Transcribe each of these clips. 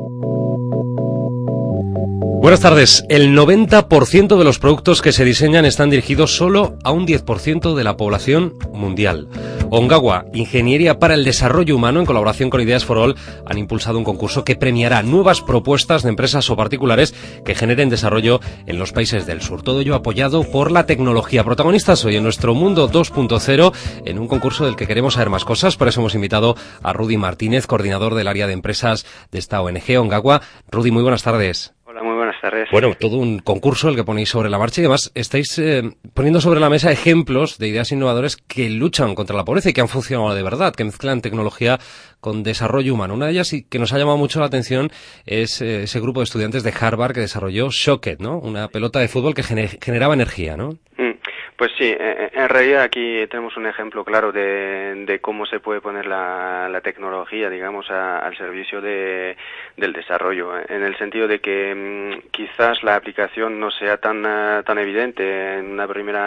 Buenas tardes. El 90% de los productos que se diseñan están dirigidos solo a un 10% de la población mundial. Ongawa, Ingeniería para el Desarrollo Humano, en colaboración con Ideas for All, han impulsado un concurso que premiará nuevas propuestas de empresas o particulares que generen desarrollo en los países del sur. Todo ello apoyado por la tecnología. Protagonistas hoy en nuestro Mundo 2.0, en un concurso del que queremos saber más cosas. Por eso hemos invitado a Rudy Martínez, coordinador del área de empresas de esta ONG, Ongawa. Rudy, muy buenas tardes. Hola, muy buenas tardes. Bueno, todo un concurso el que ponéis sobre la marcha y además estáis poniendo sobre la mesa ejemplos de ideas innovadoras que luchan contra la pobreza y que han funcionado de verdad, que mezclan tecnología con desarrollo humano. Una de ellas y que nos ha llamado mucho la atención es ese grupo de estudiantes de Harvard que desarrolló Shocket, ¿no? Una pelota de fútbol que generaba energía, ¿no? Pues sí, en realidad aquí tenemos un ejemplo claro de cómo se puede poner la tecnología, digamos, al servicio del desarrollo, en el sentido de que quizás la aplicación no sea tan evidente en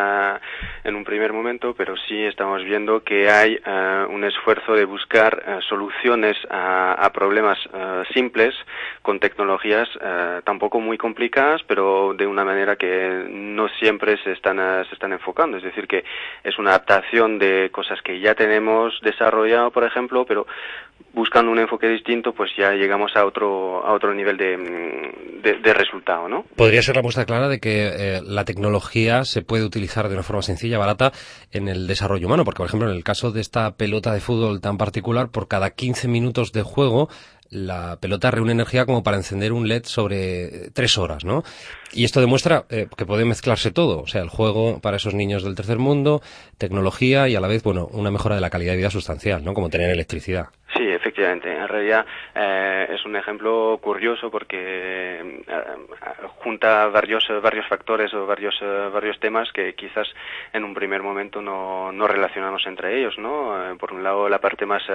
un primer momento, pero sí estamos viendo que hay un esfuerzo de buscar soluciones a problemas simples con tecnologías tampoco muy complicadas, pero de una manera que no siempre se están enfocando, es decir, que es una adaptación de cosas que ya tenemos desarrollado, por ejemplo, pero buscando un enfoque distinto, pues ya llegamos a otro nivel de resultado, ¿no? Podría ser la muestra clara de que la tecnología se puede utilizar de una forma sencilla, barata, en el desarrollo humano, porque, por ejemplo, en el caso de esta pelota de fútbol tan particular, por cada 15 minutos de juego, la pelota reúne energía como para encender un LED sobre 3 horas, ¿no? Y esto demuestra que puede mezclarse todo, o sea, el juego para esos niños del tercer mundo, tecnología y a la vez, bueno, una mejora de la calidad de vida sustancial, ¿no? Como tener electricidad. Sí, efectivamente. En realidad es un ejemplo curioso porque junta varios factores o varios temas que quizás en un primer momento no relacionamos entre ellos, ¿no? Por un lado la parte más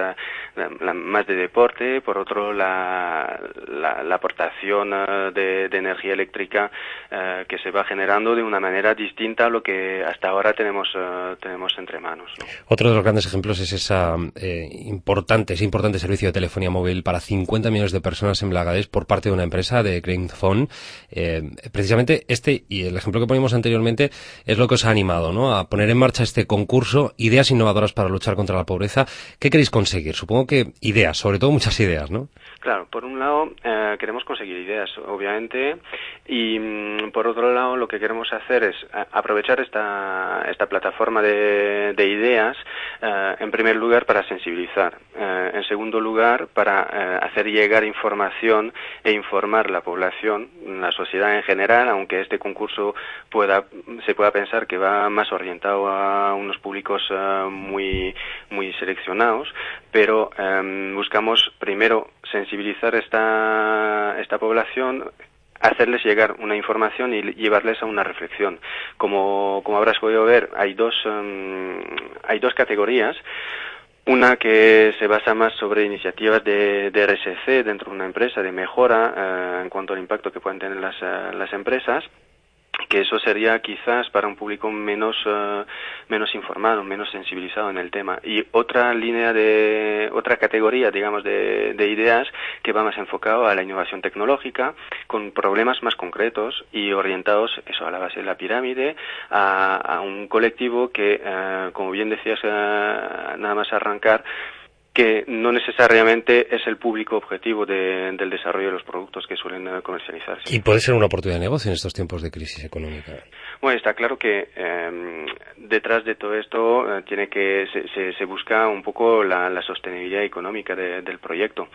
de deporte, por otro la aportación de energía eléctrica que se va generando de una manera distinta a lo que hasta ahora tenemos entre manos, ¿no? Otro de los grandes ejemplos es esa importante servicio de telefonía móvil para 50 millones de personas en Bangladesh por parte de una empresa de Green Phone. Precisamente este y el ejemplo que poníamos anteriormente es lo que os ha animado, ¿no? A poner en marcha este concurso, ideas innovadoras para luchar contra la pobreza. ¿Qué queréis conseguir? Supongo que ideas, sobre todo muchas ideas, ¿no? Claro, por un lado queremos conseguir ideas, obviamente, y por otro lado lo que queremos hacer es aprovechar esta plataforma de ideas, en primer lugar para sensibilizar, en segundo lugar para hacer llegar información e informar la población, la sociedad en general, aunque este concurso se pueda pensar que va más orientado a unos públicos muy seleccionados, pero buscamos primero sensibilizar esta población, hacerles llegar una información y llevarles a una reflexión. Como habrás podido ver, hay dos categorías. Una que se basa más sobre iniciativas de RSC dentro de una empresa, de mejora en cuanto al impacto que pueden tener las empresas, que eso sería quizás para un público menos informado, menos sensibilizado en el tema. Y otra categoría, digamos, de ideas que va más enfocado a la innovación tecnológica, con problemas más concretos y orientados eso a la base de la pirámide, a un colectivo que, como bien decías, nada más arrancar, que no necesariamente es el público objetivo del desarrollo de los productos que suelen comercializarse. Y puede ser una oportunidad de negocio en estos tiempos de crisis económica. Bueno, está claro que detrás de todo esto se busca un poco la sostenibilidad económica del proyecto.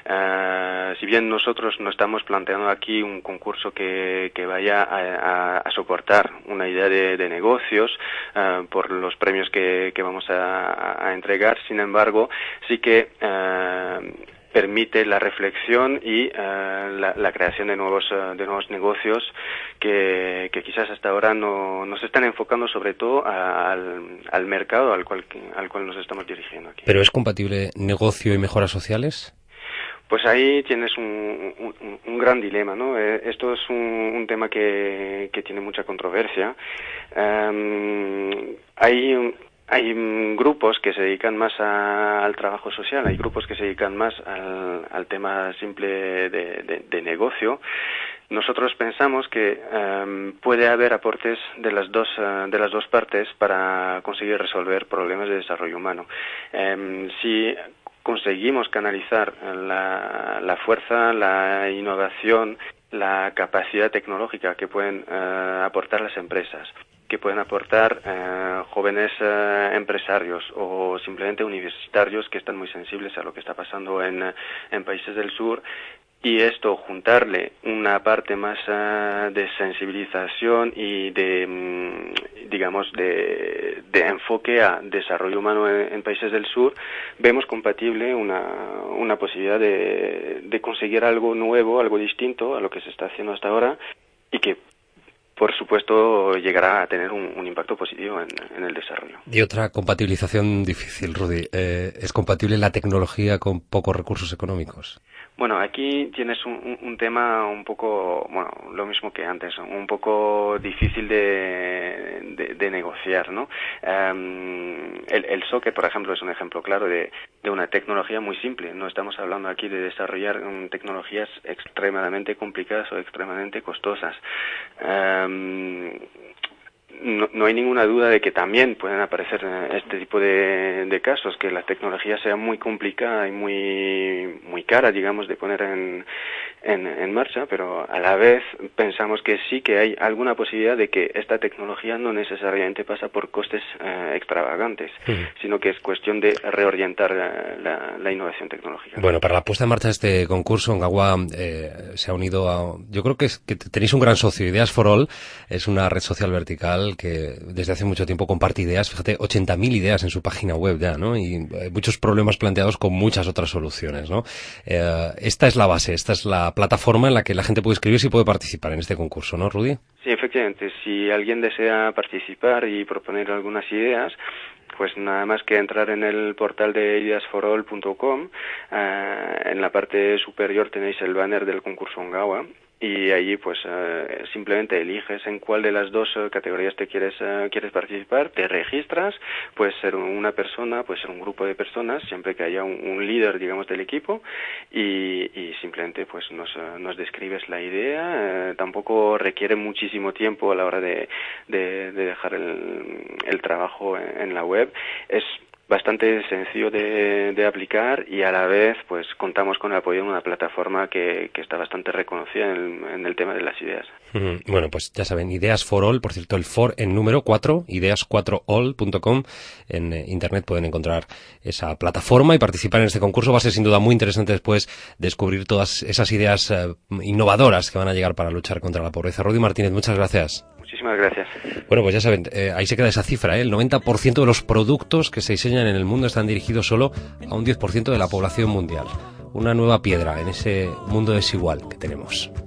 Si bien nosotros no estamos planteando aquí un concurso que vaya a soportar una idea de negocios por los premios que vamos a entregar, sin embargo, sí que permite la reflexión y la creación de nuevos negocios que quizás hasta ahora no se están enfocando sobre todo al mercado al cual nos estamos dirigiendo aquí. ¿Pero es compatible negocio y mejoras sociales? Pues ahí tienes un gran dilema, ¿no? Esto es un tema que tiene mucha controversia. Hay Hay grupos que se dedican más al trabajo social, hay grupos que se dedican más al tema simple de negocio. Nosotros pensamos que puede haber aportes de las dos partes para conseguir resolver problemas de desarrollo humano. Si conseguimos canalizar la fuerza, la innovación, la capacidad tecnológica que pueden aportar las empresas, que pueden aportar jóvenes empresarios o simplemente universitarios que están muy sensibles a lo que está pasando en países del sur, y esto juntarle una parte más de sensibilización y digamos de enfoque a desarrollo humano en países del sur, vemos compatible una posibilidad de conseguir algo nuevo, algo distinto a lo que se está haciendo hasta ahora, y que por supuesto llegará a tener un impacto positivo en el desarrollo. Y otra compatibilización difícil, Rudy, ¿es compatible la tecnología con pocos recursos económicos? Bueno, aquí tienes un tema un poco, bueno, lo mismo que antes, un poco difícil de negociar, ¿no? El soccer, por ejemplo, es un ejemplo claro de una tecnología muy simple. No estamos hablando aquí de desarrollar tecnologías extremadamente complicadas o extremadamente costosas. No hay ninguna duda de que también pueden aparecer este tipo de casos, que la tecnología sea muy complicada y muy cara, digamos, de poner en marcha, pero a la vez pensamos que sí que hay alguna posibilidad de que esta tecnología no necesariamente pasa por costes extravagantes, sino que es cuestión de reorientar la innovación tecnológica. Bueno, para la puesta en marcha de este concurso, Ongawa se ha unido a... Yo creo que tenéis un gran socio. Ideas for All es una red social vertical que desde hace mucho tiempo comparte ideas. Fíjate, 80.000 ideas en su página web ya, ¿no? Y muchos problemas planteados con muchas otras soluciones, ¿no? Esta es la base, esta es la plataforma en la que la gente puede inscribirse y puede participar en este concurso, ¿no, Rudy? Sí, efectivamente. Si alguien desea participar y proponer algunas ideas, pues nada más que entrar en el portal de ideasforall.com. En la parte superior tenéis el banner del concurso Ongawa, y allí pues simplemente eliges en cuál de las dos categorías te quieres participar, te registras, puede ser una persona, puede ser un grupo de personas, siempre que haya un líder, digamos, del equipo, y simplemente pues nos describes la idea. Tampoco requiere muchísimo tiempo a la hora de dejar el trabajo en la web. Es bastante sencillo de aplicar, y a la vez pues contamos con el apoyo de una plataforma que está bastante reconocida en el tema de las ideas. Bueno, pues ya saben, Ideas for All, por cierto, el for en número 4, ideas4all.com. En internet pueden encontrar esa plataforma y participar en este concurso. Va a ser sin duda muy interesante después descubrir todas esas ideas innovadoras que van a llegar para luchar contra la pobreza. Rudy Martínez, muchas gracias. Muchísimas gracias. Bueno, pues ya saben, ahí se queda esa cifra, el 90% de los productos que se diseñan en el mundo están dirigidos solo a un 10% de la población mundial. Una nueva piedra en ese mundo desigual que tenemos.